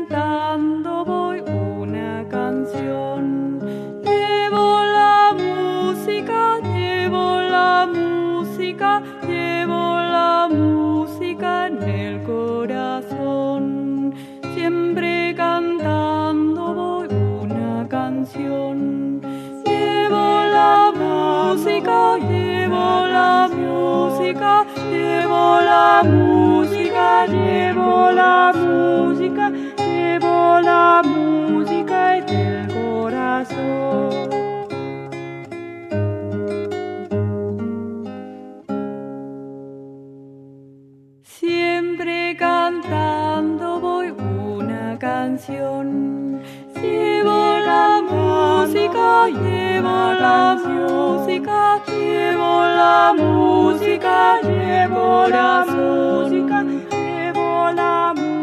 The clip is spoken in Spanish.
cantando voy una canción. Llevo la música, llevo la música, llevo la música en el corazón. Siempre cantando voy una canción. Llevo la música, llevo la música, llevo la música, llevo la música, llevo la música en el corazón. Siempre cantando voy una canción. Llevo la música, llevo la música, llevo la música, llevo la música, llevo la música.